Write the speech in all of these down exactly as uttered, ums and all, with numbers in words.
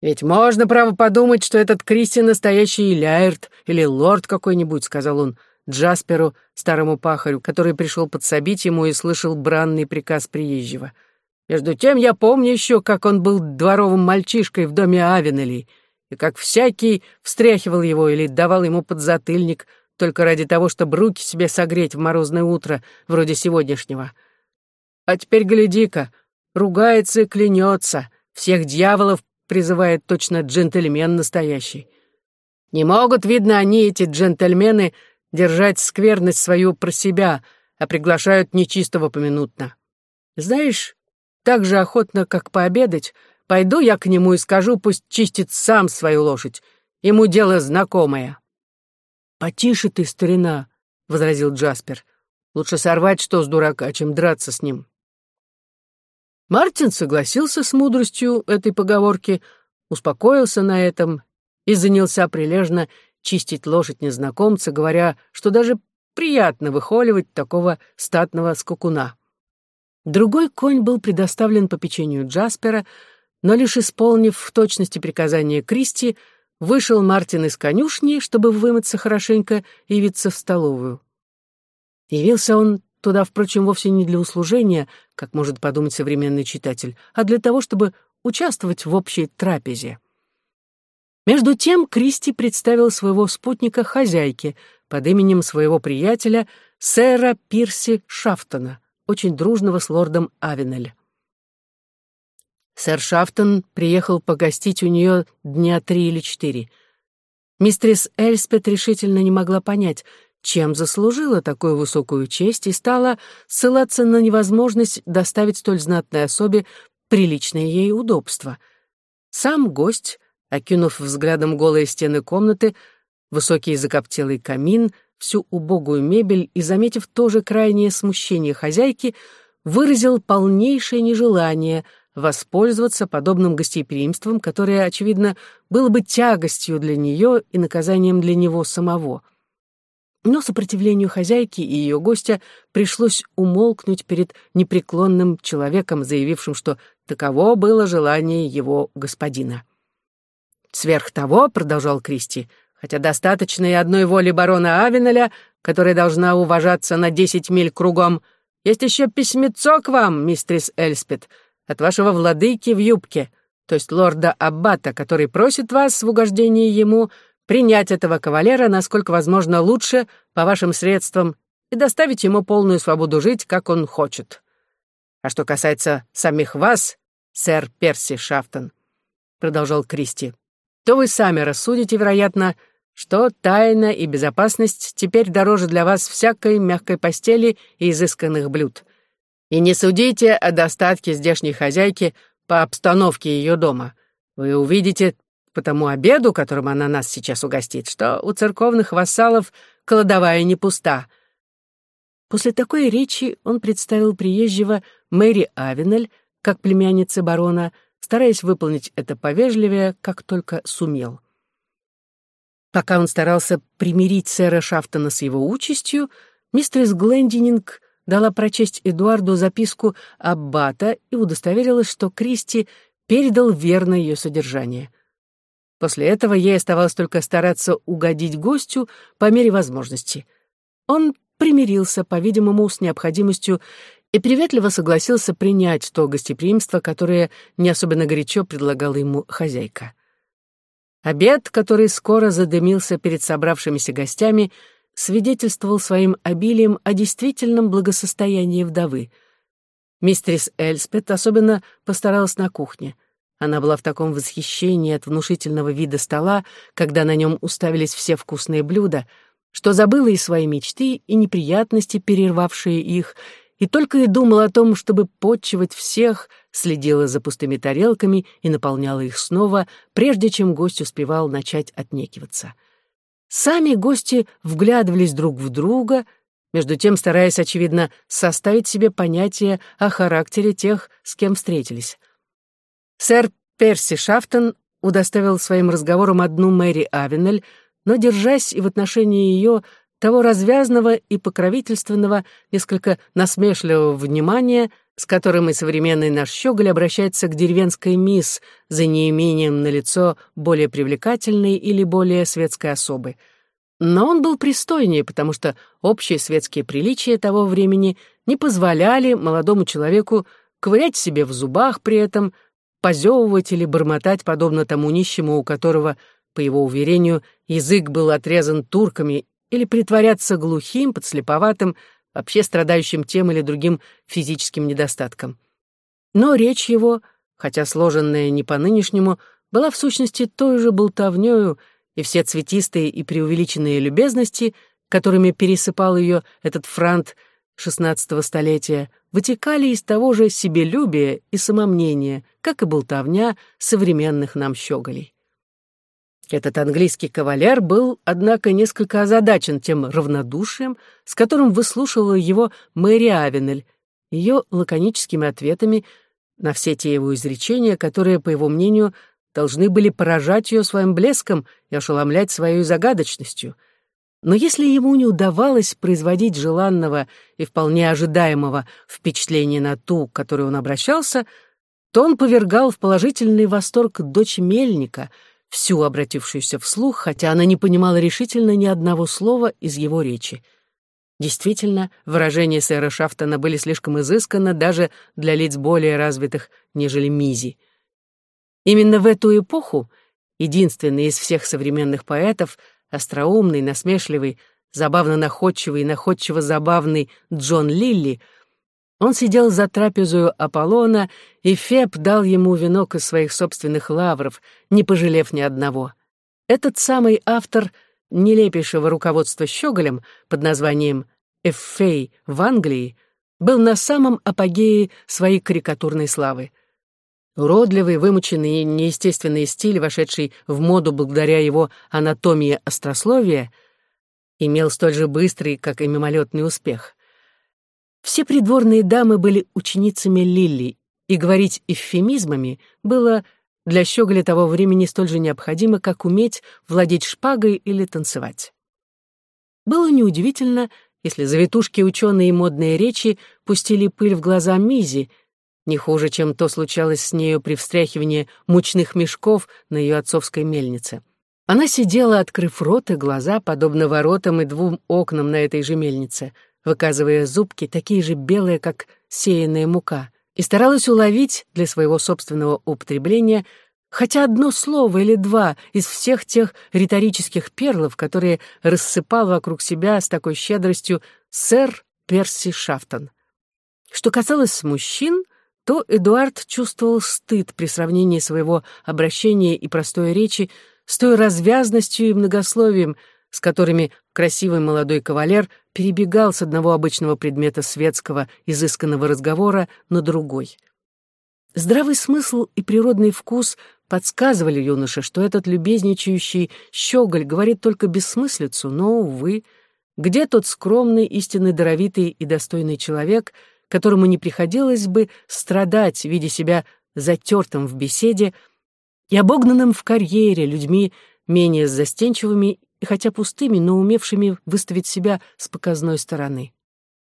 «Ведь можно, право, подумать, что этот Кристи настоящий Ляйрт или лорд какой-нибудь», — сказал он Джасперу, старому пахарю, который пришел подсобить ему и слышал бранный приказ приезжего. «Между тем я помню еще, как он был дворовым мальчишкой в доме Авенелей, и как всякий встряхивал его или давал ему подзатыльник только ради того, чтобы руки себе согреть в морозное утро, вроде сегодняшнего. А теперь гляди-ка, ругается и клянется, всех дьяволов призывает точно джентльмен настоящий. Не могут, видно, они, эти джентльмены, держать скверность свою про себя, а приглашают нечистого поминутно. Знаешь, так же охотно, как пообедать, пойду я к нему и скажу, пусть чистит сам свою лошадь. Ему дело знакомое». «Потише ты, старина», — возразил Джаспер. «Лучше сорвать что с дурака, чем драться с ним». Мартин согласился с мудростью этой поговорки, успокоился на этом и занялся прилежно чистить лошадь незнакомца, говоря, что даже приятно выхоливать такого статного скакуна. Другой конь был предоставлен попечению Джаспера, но лишь исполнив в точности приказания Кристи, вышел Мартин из конюшни, чтобы вымыться хорошенько и явиться в столовую. Явился он туда, впрочем, вовсе не для услужения, как может подумать современный читатель, а для того, чтобы участвовать в общей трапезе. Между тем Кристи представил своего спутника хозяйке под именем своего приятеля, сэра Пирси Шафтона, очень дружного с лордом Авенель. Сэр Шафтон приехал погостить у нее дня три или четыре. Мистерис Эльспет решительно не могла понять, чем заслужила такую высокую честь, и стала ссылаться на невозможность доставить столь знатной особе приличное ей удобство. Сам гость, окинув взглядом голые стены комнаты, высокий закоптелый камин, всю убогую мебель и, заметив тоже крайнее смущение хозяйки, выразил полнейшее нежелание воспользоваться подобным гостеприимством, которое, очевидно, было бы тягостью для нее и наказанием для него самого. Но сопротивлению хозяйки и ее гостя пришлось умолкнуть перед непреклонным человеком, заявившим, что таково было желание его господина. «Сверх того, — продолжал Кристи, — хотя достаточно и одной воли барона Авенеля, которая должна уважаться на десять миль кругом, есть еще письмецо к вам, мистерис Эльспет, от вашего владыки в юбке, то есть лорда Аббата, который просит вас в угождении ему принять этого кавалера, насколько возможно, лучше по вашим средствам и доставить ему полную свободу жить, как он хочет. А что касается самих вас, сэр Перси Шафтон, — продолжал Кристи, — то вы сами рассудите, вероятно, что тайна и безопасность теперь дороже для вас всякой мягкой постели и изысканных блюд. И не судите о достатке здешней хозяйки по обстановке ее дома. Вы увидите по тому обеду, которым она нас сейчас угостит, что у церковных вассалов кладовая не пуста». После такой речи он представил приезжего Мэри Авенель как племяннице барона, стараясь выполнить это повежливее, как только сумел. Пока он старался примирить сэра Шафтона с его участью, мистерис Глендининг дала прочесть Эдуарду записку аббата и удостоверилась, что Кристи передал верно ее содержание. После этого ей оставалось только стараться угодить гостю по мере возможности. Он примирился, по-видимому, с необходимостью и приветливо согласился принять то гостеприимство, которое не особенно горячо предлагала ему хозяйка. Обед, который скоро задымился перед собравшимися гостями, свидетельствовал своим обилием о действительном благосостоянии вдовы. Мистерис Эльспет особенно постаралась на кухне. Она была в таком восхищении от внушительного вида стола, когда на нем уставились все вкусные блюда, что забыла и свои мечты, и неприятности, перервавшие их, и только и думала о том, чтобы подчивать всех, следила за пустыми тарелками и наполняла их снова, прежде чем гость успевал начать отнекиваться. Сами гости вглядывались друг в друга, между тем стараясь, очевидно, составить себе понятие о характере тех, с кем встретились. Сэр Перси Шафтон удоставил своим разговором одну Мэри Авенель, но, держась и в отношении ее того развязного и покровительственного, несколько насмешливого внимания, с которым и современный наш щеголь обращается к деревенской мисс за неимением на лицо более привлекательной или более светской особы. Но он был пристойнее, потому что общие светские приличия того времени не позволяли молодому человеку ковырять себе в зубах при этом, позевывать или бормотать, подобно тому нищему, у которого, по его уверению, язык был отрезан турками, или притворяться глухим, подслеповатым, вообще страдающим тем или другим физическим недостатком. Но речь его, хотя сложенная не по-нынешнему, была в сущности той же болтовнёю, и все цветистые и преувеличенные любезности, которыми пересыпал ее этот франт шестнадцатого столетия, вытекали из того же себелюбия и самомнения, как и болтовня современных нам щеголей. Этот английский кавалер был, однако, несколько озадачен тем равнодушием, с которым выслушивала его Мэри Авенель, ее лаконическими ответами на все те его изречения, которые, по его мнению, должны были поражать ее своим блеском и ошеломлять своей загадочностью. Но если ему не удавалось производить желанного и вполне ожидаемого впечатления на ту, к которой он обращался, то он повергал в положительный восторг дочь мельника, всю обратившуюся вслух, хотя она не понимала решительно ни одного слова из его речи. Действительно, выражения сэра Шафтона были слишком изысканны даже для лиц более развитых, нежели Мизи. Именно в эту эпоху единственный из всех современных поэтов, остроумный, насмешливый, забавно находчивый и находчиво забавный Джон Лилли, он сидел за трапезою Аполлона, и Феб дал ему венок из своих собственных лавров, не пожалев ни одного. Этот самый автор нелепейшего руководства щеголем под названием «Эффей в Англии» был на самом апогее своей карикатурной славы. Уродливый, вымученный и неестественный стиль, вошедший в моду благодаря его анатомии острословия, имел столь же быстрый, как и мимолетный успех. Все придворные дамы были ученицами Лилли, и говорить эвфемизмами было для щеголя того времени столь же необходимо, как уметь владеть шпагой или танцевать. Было неудивительно, если завитушки ученые и модные речи пустили пыль в глаза Мизи, не хуже, чем то случалось с нею при встряхивании мучных мешков на ее отцовской мельнице. Она сидела, открыв рот и глаза, подобно воротам и двум окнам на этой же мельнице, выказывая зубки, такие же белые, как сеянная мука, и старалась уловить для своего собственного употребления хотя одно слово или два из всех тех риторических перлов, которые рассыпал вокруг себя с такой щедростью сэр Перси Шафтон. Что касалось мужчин, то Эдуард чувствовал стыд при сравнении своего обращения и простой речи с той развязностью и многословием, с которыми красивый молодой кавалер перебегал с одного обычного предмета светского, изысканного разговора на другой. Здравый смысл и природный вкус подсказывали юноше, что этот любезничающий щеголь говорит только бессмыслицу, но, увы, где тот скромный, истинно даровитый и достойный человек, которому не приходилось бы страдать, видя себя затертым в беседе и обогнанным в карьере людьми менее застенчивыми и хотя пустыми, но умевшими выставить себя с показной стороны.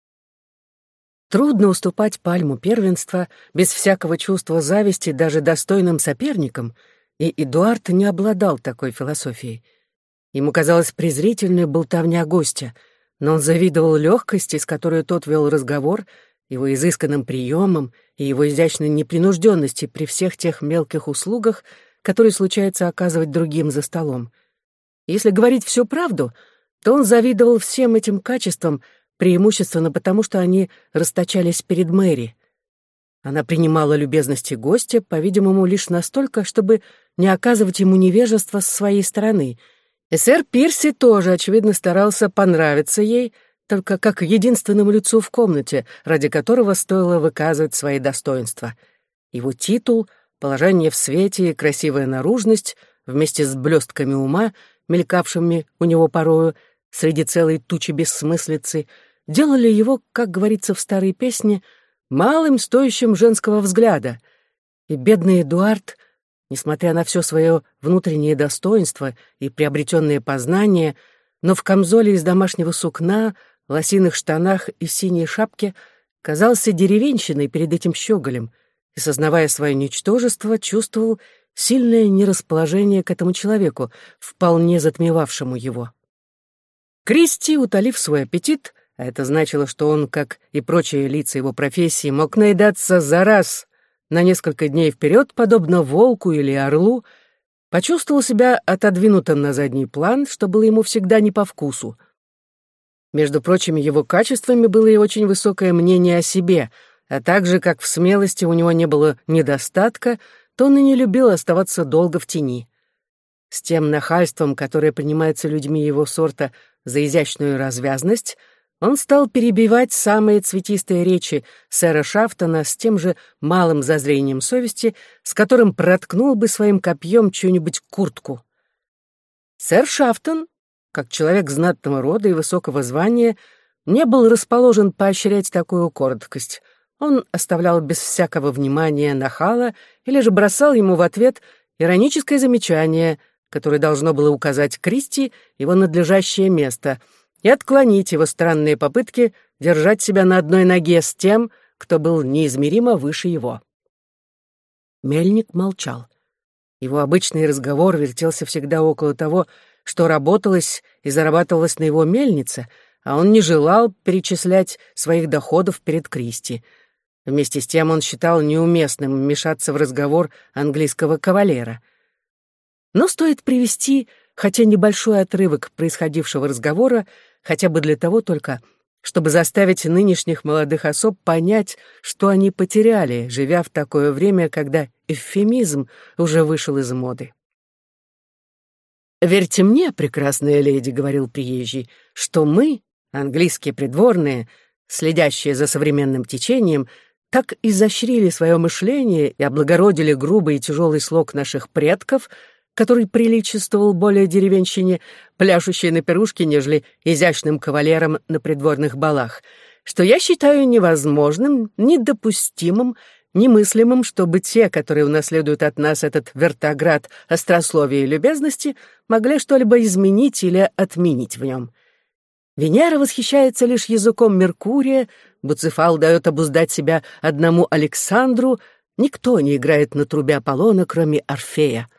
Трудно уступать пальму первенства без всякого чувства зависти даже достойным соперникам, и Эдуард не обладал такой философией. Ему казалась презрительная болтовня гостя, но он завидовал легкости, с которой тот вел разговор, его изысканным приемам и его изящной непринужденности при всех тех мелких услугах, которые случается оказывать другим за столом. Если говорить всю правду, то он завидовал всем этим качествам, преимущественно потому, что они расточались перед Мэри. Она принимала любезности гостя, по-видимому, лишь настолько, чтобы не оказывать ему невежества с своей стороны. И сэр Пирси тоже, очевидно, старался понравиться ей, только как единственному лицу в комнате, ради которого стоило выказывать свои достоинства. Его титул, положение в свете и красивая наружность, вместе с блестками ума, мелькавшими у него порою среди целой тучи бессмыслицы, делали его, как говорится в старой песне, малым стоящим женского взгляда. И бедный Эдуард, несмотря на все свое внутреннее достоинство и приобретенные познания, но в камзоле из домашнего сукна, лосиных штанах и синей шапке, казался деревенщиной перед этим щеголем и, сознавая свое ничтожество, чувствовал сильное нерасположение к этому человеку, вполне затмевавшему его. Кристи, утолив свой аппетит, а это значило, что он, как и прочие лица его профессии, мог наедаться за раз на несколько дней вперед, подобно волку или орлу, почувствовал себя отодвинутым на задний план, что было ему всегда не по вкусу. Между прочими его качествами было и очень высокое мнение о себе, а также, как в смелости у него не было недостатка, то он и не любил оставаться долго в тени. С тем нахальством, которое принимается людьми его сорта за изящную развязность, он стал перебивать самые цветистые речи сэра Шафтона с тем же малым зазрением совести, с которым проткнул бы своим копьем чью-нибудь куртку. Сэр Шафтон, как человек знатного рода и высокого звания, не был расположен поощрять такую короткость. Он оставлял без всякого внимания нахала или же бросал ему в ответ ироническое замечание, которое должно было указать Кристи его надлежащее место и отклонить его странные попытки держать себя на одной ноге с тем, кто был неизмеримо выше его. Мельник молчал. Его обычный разговор вертелся всегда около того, что работалось и зарабатывалось на его мельнице, а он не желал перечислять своих доходов перед Кристи. Вместе с тем он считал неуместным вмешаться в разговор английского кавалера. Но стоит привести хотя небольшой отрывок происходившего разговора, хотя бы для того только, чтобы заставить нынешних молодых особ понять, что они потеряли, живя в такое время, когда эвфемизм уже вышел из моды. «Верьте мне, прекрасная леди», — говорил приезжий, — «что мы, английские придворные, следящие за современным течением, так изощрили свое мышление и облагородили грубый и тяжелый слог наших предков, который приличествовал более деревенщине, пляшущей на пирушке, нежели изящным кавалерам на придворных балах, что я считаю невозможным, недопустимым, немыслимым, чтобы те, которые унаследуют от нас этот вертоград острословия и любезности, могли что-либо изменить или отменить в нем. Венера восхищается лишь языком Меркурия, Буцефал дает обуздать себя одному Александру, никто не играет на трубе Аполлона, кроме Орфея.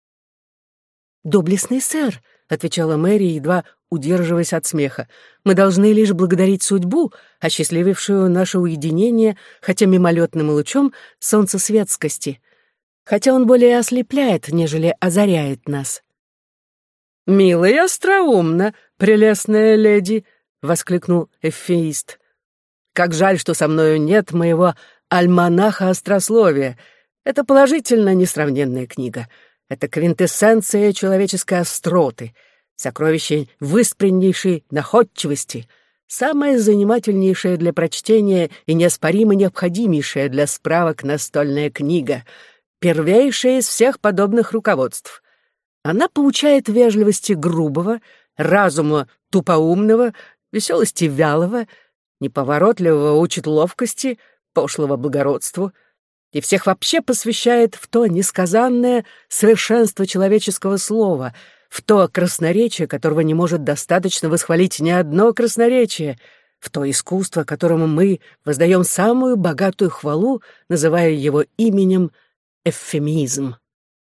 «Доблестный сэр», — отвечала Мэри, едва удерживаясь от смеха, «мы должны лишь благодарить судьбу, осчастливившую наше уединение, хотя мимолетным лучом солнцесветскости, хотя он более ослепляет, нежели озаряет нас». «Мило и остроумно, прелестная леди», — воскликнул эффеист. «Как жаль, что со мною нет моего альманаха острословия. Это положительно несравненная книга. Это квинтэссенция человеческой остроты, сокровище выспреннейшей находчивости, самое занимательнейшее для прочтения и неоспоримо необходимейшее для справок настольная книга, первейшая из всех подобных руководств. Она поучает вежливости грубого, разума тупоумного, веселости вялого, неповоротливого учит ловкости, пошлого благородству, и всех вообще посвящает в то несказанное совершенство человеческого слова, в то красноречие, которого не может достаточно восхвалить ни одно красноречие, в то искусство, которому мы воздаем самую богатую хвалу, называя его именем эвфемизм.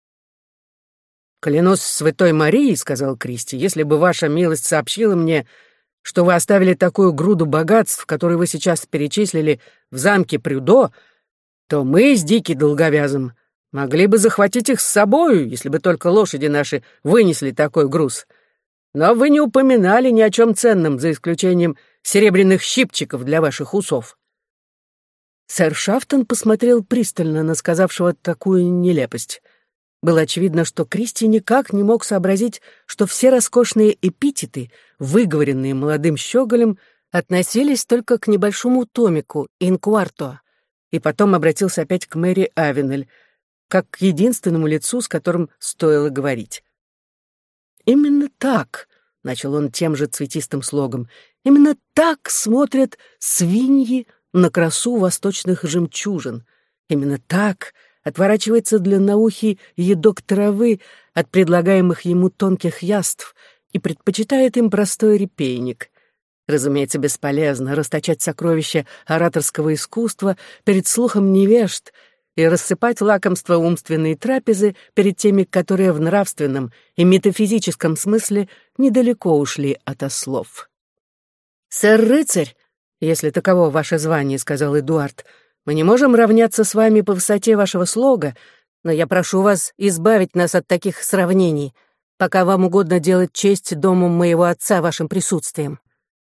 «Клянусь святой Марией, — сказал Кристи, — если бы ваша милость сообщила мне, что вы оставили такую груду богатств, которые вы сейчас перечислили в замке Прюдо, то мы с Дикий Долговязым могли бы захватить их с собою, если бы только лошади наши вынесли такой груз. Но вы не упоминали ни о чем ценном, за исключением серебряных щипчиков для ваших усов». Сэр Шафтон посмотрел пристально на сказавшего такую нелепость. Было очевидно, что Кристи никак не мог сообразить, что все роскошные эпитеты, выговоренные молодым щеголем, относились только к небольшому томику «Инкварто», и потом обратился опять к Мэри Авенель, как к единственному лицу, с которым стоило говорить. «Именно так», — начал он тем же цветистым слогом, «именно так смотрят свиньи на красу восточных жемчужин. Именно так отворачивается длинноухий едок травы от предлагаемых ему тонких яств и предпочитает им простой репейник. Разумеется, бесполезно расточать сокровища ораторского искусства перед слухом невежд и рассыпать лакомства умственной трапезы перед теми, которые в нравственном и метафизическом смысле недалеко ушли ото слов. «Сэр-рыцарь, если таково ваше звание, — сказал Эдуард, — мы не можем равняться с вами по высоте вашего слога, но я прошу вас избавить нас от таких сравнений, пока вам угодно делать честь дому моего отца вашим присутствием».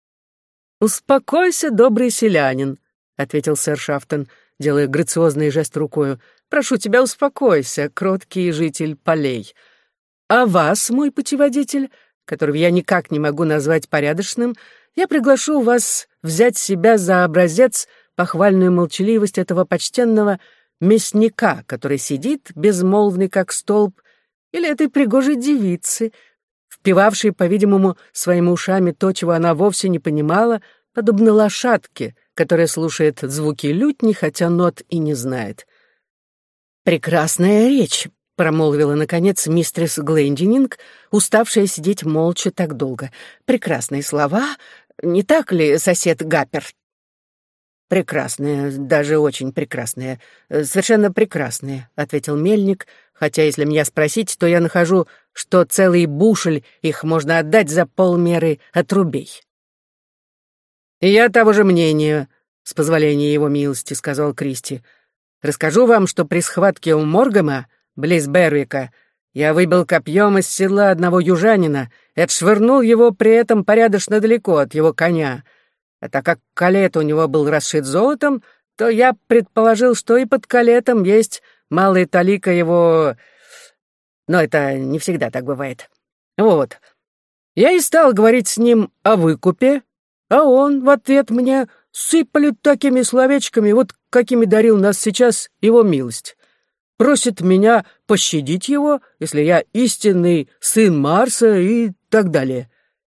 «Успокойся, добрый селянин», — ответил сэр Шафтон, делая грациозный жест рукою. «Прошу тебя, успокойся, кроткий житель полей. А вас, мой путеводитель, которого я никак не могу назвать порядочным, я приглашу вас взять себя за образец похвальную молчаливость этого почтенного мясника, который сидит, безмолвный как столб, или этой пригожей девицы, впивавшей, по-видимому, своими ушами то, чего она вовсе не понимала, подобно лошадке, которая слушает звуки лютни, хотя нот и не знает. «Прекрасная речь», — промолвила, наконец, мистерс Глендининг, уставшая сидеть молча так долго. «Прекрасные слова, не так ли, сосед Гаппер?» «Прекрасные, даже очень прекрасные, совершенно прекрасные», — ответил мельник, хотя, если меня спросить, то я нахожу, что целый бушель их можно отдать за полмеры отрубей. «И я того же мнения, с позволения его милости», — сказал Кристи. «Расскажу вам, что при схватке у Моргема, близ Бервика, я выбил копьем из седла одного южанина и отшвырнул его при этом порядочно далеко от его коня. А так как калет у него был расшит золотом, то я предположил, что и под калетом есть малая талика его... Но это не всегда так бывает. Вот. Я и стал говорить с ним о выкупе, а он в ответ мне сыпали такими словечками, вот какими дарил нас сейчас его милость. Просит меня пощадить его, если я истинный сын Марса и так далее.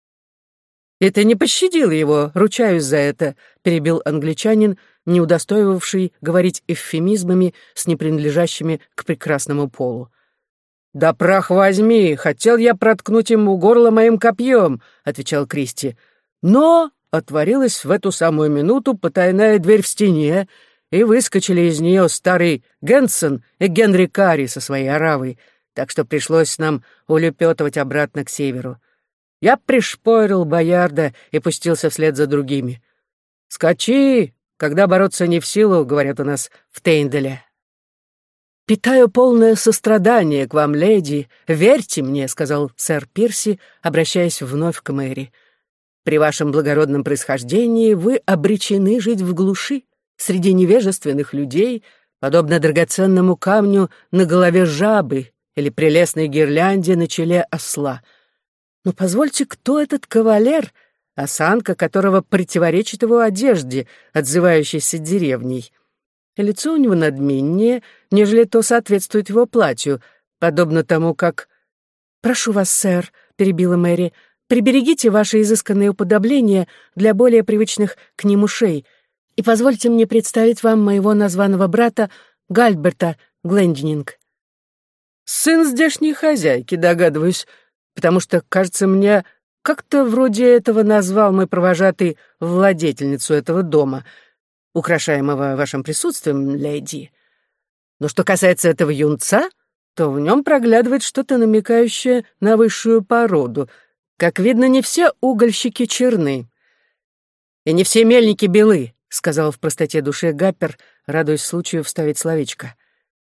«И ты не пощадил его, ручаюсь за это», — перебил англичанин, не удостоивавший говорить эвфемизмами с непринадлежащими к прекрасному полу. «Да прах возьми, хотел я проткнуть ему горло моим копьем», — отвечал Кристи. «Но отворилась в эту самую минуту потайная дверь в стене, и выскочили из нее старый Генсон и Генри Карри со своей оравой, так что пришлось нам улепетывать обратно к северу. Я пришпорил боярда и пустился вслед за другими. «Скачи, когда бороться не в силу», — говорят у нас в Тейнделе. «Питаю полное сострадание к вам, леди. Верьте мне», — сказал сэр Пирси, обращаясь вновь к Мэри. «При вашем благородном происхождении вы обречены жить в глуши, среди невежественных людей, подобно драгоценному камню на голове жабы или прелестной гирлянде на челе осла. Но позвольте, кто этот кавалер, осанка которого противоречит его одежде, отзывающейся деревней? Лицо у него надменнее, нежели то соответствует его платью, подобно тому, как... «Прошу вас, сэр», — перебила Мэри, — «приберегите ваши изысканные уподобления для более привычных к ним ушей, и позвольте мне представить вам моего названного брата Гальберта Глендининг». «Сын здешней хозяйки, догадываюсь, потому что, кажется мне, как-то вроде этого назвал мой провожатый владетельницу этого дома, украшаемого вашим присутствием, леди. Но что касается этого юнца, то в нем проглядывает что-то, намекающее на высшую породу. Как видно, не все угольщики черны. И не все мельники белы», — сказал в простоте души Гаппер, радуясь случаю вставить словечко.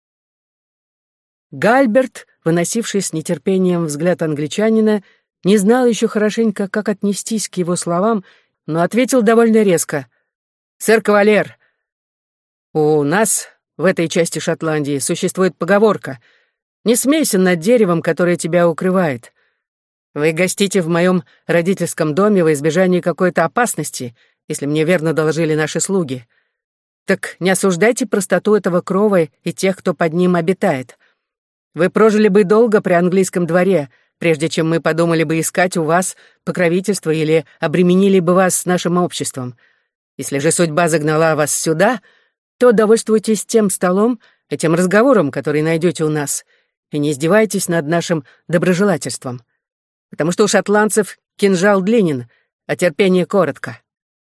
Гальберт, выносивший с нетерпением взгляд англичанина, не знал еще хорошенько, как отнестись к его словам, но ответил довольно резко. «Сэр кавалер, у нас в этой части Шотландии существует поговорка: не смейся над деревом, которое тебя укрывает. Вы гостите в моем родительском доме во избежание какой-то опасности, если мне верно доложили наши слуги. Так не осуждайте простоту этого крова и тех, кто под ним обитает. Вы прожили бы долго при английском дворе, прежде чем мы подумали бы искать у вас покровительство или обременили бы вас нашим обществом. Если же судьба загнала вас сюда, то довольствуйтесь тем столом и тем разговором, который найдете у нас, и не издевайтесь над нашим доброжелательством. Потому что у шотландцев кинжал длинен, а терпение коротко».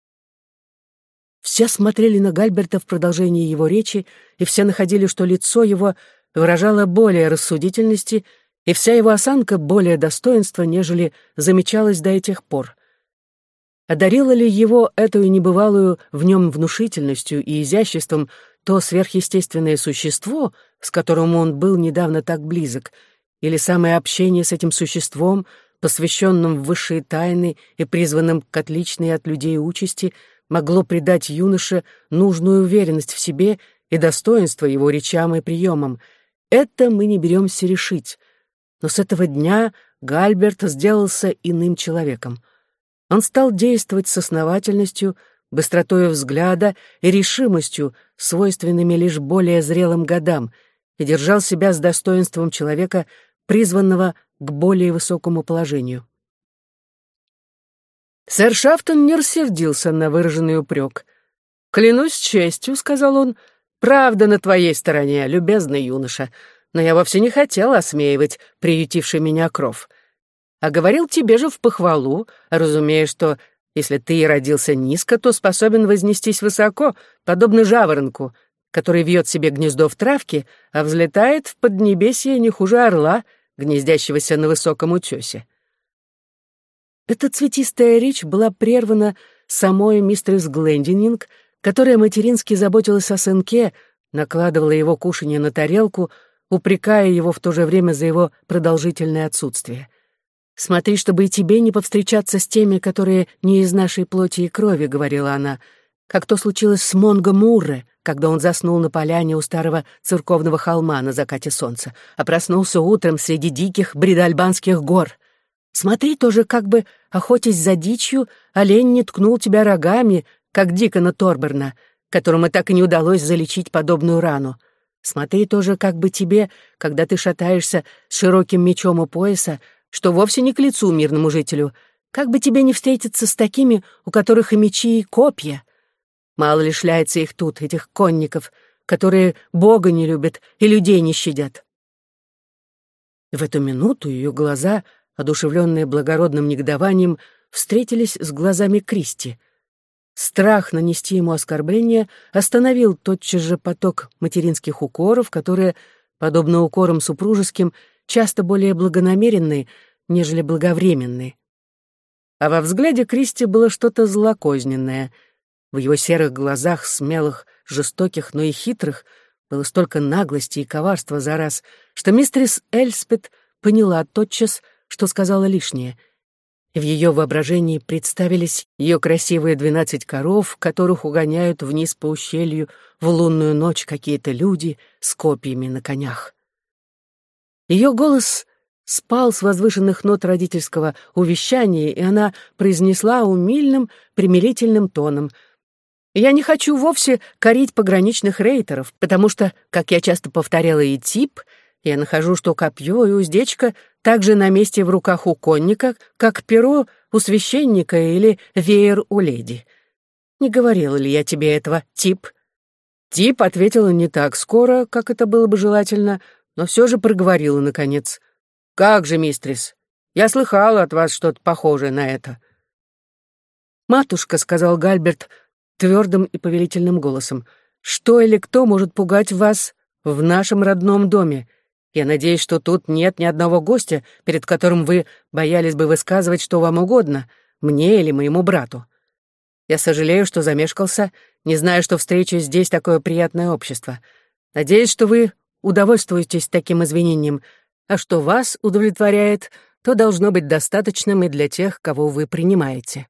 Все смотрели на Гальберта в продолжении его речи, и все находили, что лицо его выражало более рассудительности, и вся его осанка более достоинства, нежели замечалось до этих пор. Одарило ли его эту небывалую в нем внушительностью и изяществом то сверхъестественное существо, с которым он был недавно так близок, или самое общение с этим существом, посвященным в высшие тайны и призванным к отличной от людей участи, могло придать юноше нужную уверенность в себе и достоинство его речам и приемам. Это мы не беремся решить. Но с этого дня Гальберт сделался иным человеком. Он стал действовать с основательностью, быстротой взгляда и решимостью, свойственными лишь более зрелым годам, и держал себя с достоинством человека, призванного к более высокому положению. Сэр Шафтон не рассердился на выраженный упрек. «Клянусь честью», — сказал он, — «правда на твоей стороне, любезный юноша, но я вовсе не хотел осмеивать приютивший меня кров. А говорил тебе же в похвалу, разумея, что если ты и родился низко, то способен вознестись высоко, подобно жаворонку, который вьет себе гнездо в травке, а взлетает в поднебесье не хуже орла, гнездящегося на высоком утесе». Эта цветистая речь была прервана самой мистерс Глендининг, которая матерински заботилась о сынке, накладывала его кушанье на тарелку, упрекая его в то же время за его продолжительное отсутствие. «Смотри, чтобы и тебе не повстречаться с теми, которые не из нашей плоти и крови», — говорила она, как то случилось с Монго Мурре, когда он заснул на поляне у старого церковного холма на закате солнца, а проснулся утром среди диких бредальбанских гор. Смотри тоже, как бы, охотясь за дичью, олень не ткнул тебя рогами, как Дикона Торберна, которому так и не удалось залечить подобную рану. Смотри тоже, как бы тебе, когда ты шатаешься с широким мечом у пояса, что вовсе не к лицу мирному жителю, как бы тебе не встретиться с такими, у которых и мечи, и копья. Мало ли шляется их тут, этих конников, которые Бога не любят и людей не щадят». В эту минуту ее глаза, одушевленные благородным негодованием, встретились с глазами Кристи. Страх нанести ему оскорбление остановил тотчас же поток материнских укоров, которые, подобно укорам супружеским, часто более благонамеренные, нежели благовременные. А во взгляде Кристи было что-то злокозненное. В его серых глазах, смелых, жестоких, но и хитрых, было столько наглости и коварства за раз, что мистерис Эльспет поняла тотчас, что сказала лишнее, и в ее воображении представились ее красивые двенадцать коров, которых угоняют вниз по ущелью в лунную ночь какие-то люди с копьями на конях. Ее голос спал с возвышенных нот родительского увещания, и она произнесла умильным, примирительным тоном: «Я не хочу вовсе корить пограничных рейтеров, потому что, как я часто повторяла и Тип, я нахожу, что копье и уздечка также на месте в руках у конника, как перо у священника или веер у леди. Не говорила ли я тебе этого, Тип?» Тип ответила не так скоро, как это было бы желательно, но все же проговорила наконец: «Как же, мистрис, я слыхала от вас что-то похожее на это». «Матушка», — сказал Гальберт твердым и повелительным голосом, — «что или кто может пугать вас в нашем родном доме? Я надеюсь, что тут нет ни одного гостя, перед которым вы боялись бы высказывать что вам угодно, мне или моему брату. Я сожалею, что замешкался, не зная, что встреча здесь такое приятное общество. Надеюсь, что вы удовольствуетесь таким извинением, а что вас удовлетворяет, то должно быть достаточным и для тех, кого вы принимаете».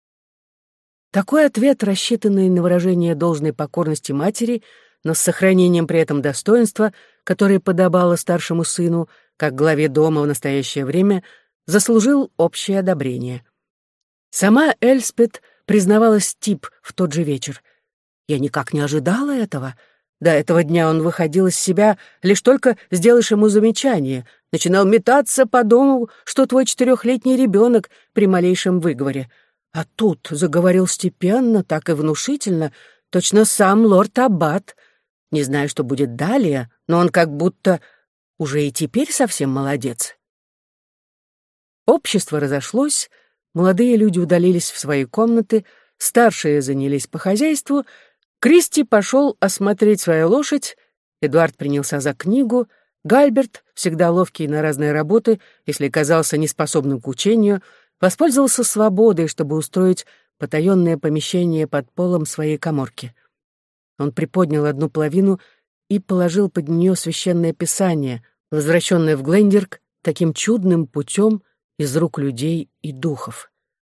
Такой ответ, рассчитанный на выражение должной покорности матери, но с сохранением при этом достоинства, которое подобало старшему сыну, как главе дома в настоящее время, заслужил общее одобрение. Сама Эльспет признавалась Тип в тот же вечер. «Я никак не ожидала этого. До этого дня он выходил из себя, лишь только сделаешь ему замечание, начинал метаться по дому, что твой четырехлетний ребенок при малейшем выговоре. А тут заговорил степенно, так и внушительно, точно сам лорд Аббат. Не знаю, что будет далее, но он как будто уже и теперь совсем молодец». Общество разошлось, Молодые люди удалились в свои комнаты, старшие занялись по хозяйству, Кристи пошел осмотреть свою лошадь, Эдуард принялся за книгу, Гальберт, всегда ловкий на разные работы, если казался неспособным к учению, воспользовался свободой, чтобы устроить потаенное помещение под полом своей каморки. Он приподнял одну половину и положил под нее священное писание, возвращенное в Глендерк таким чудным путем из рук людей и духов.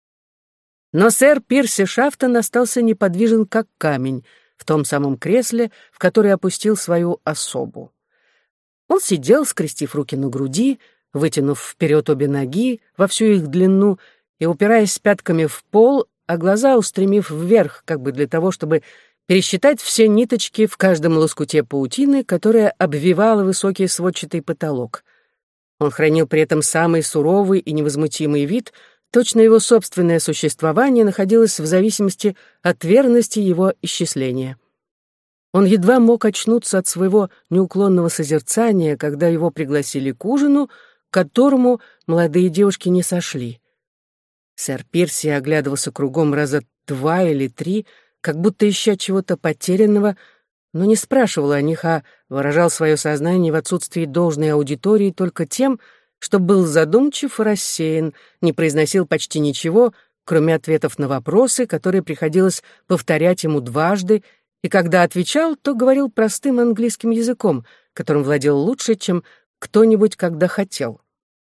Но сэр Пирси Шафтон остался неподвижен, как камень, в том самом кресле, в которое опустил свою особу. Он сидел, скрестив руки на груди, вытянув вперед обе ноги во всю их длину и упираясь пятками в пол, а глаза устремив вверх, как бы для того, чтобы пересчитать все ниточки в каждом лоскуте паутины, которая обвивала высокий сводчатый потолок. Он хранил при этом самый суровый и невозмутимый вид, точно его собственное существование находилось в зависимости от верности его исчисления. Он едва мог очнуться от своего неуклонного созерцания, когда его пригласили к ужину, к которому молодые девушки не сошли. Сэр Пирси оглядывался кругом раза два или три, как будто ища чего-то потерянного, но не спрашивал о них, а выражал свое сознание в отсутствии должной аудитории только тем, что был задумчив и рассеян, не произносил почти ничего, кроме ответов на вопросы, которые приходилось повторять ему дважды, и когда отвечал, то говорил простым английским языком, которым владел лучше, чем кто-нибудь когда хотел.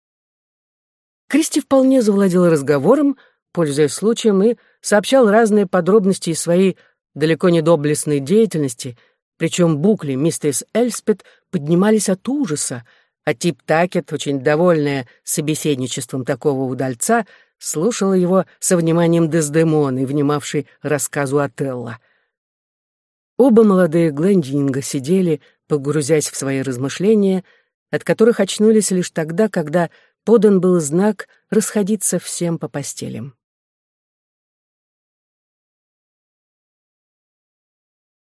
Кристи вполне завладел разговором, пользуясь случаем, и сообщал разные подробности из своей далеко не доблестной деятельности, причем букли миссис Эльспет поднимались от ужаса, а Тип Такет, очень довольная собеседничеством такого удальца, слушала его со вниманием Дездемоны, внимавшей рассказу Отелло. Оба молодые Глендинга сидели, погрузясь в свои размышления, от которых очнулись лишь тогда, когда подан был знак расходиться всем по постелям.